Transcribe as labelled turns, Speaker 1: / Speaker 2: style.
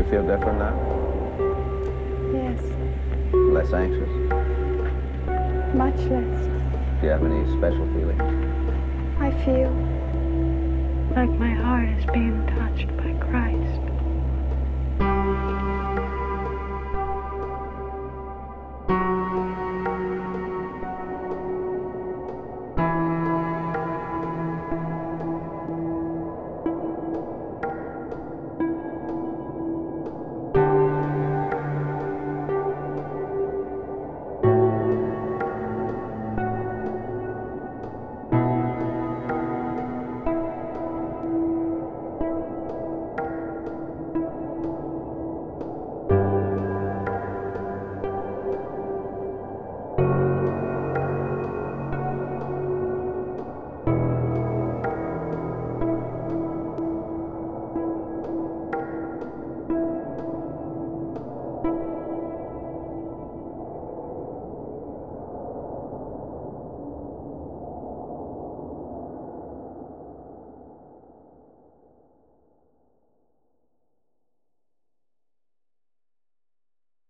Speaker 1: feel different now?
Speaker 2: Yes.
Speaker 1: Less anxious?
Speaker 2: Much less.
Speaker 1: Do you have any special feelings?
Speaker 2: I feel like my heart is being touched by Christ.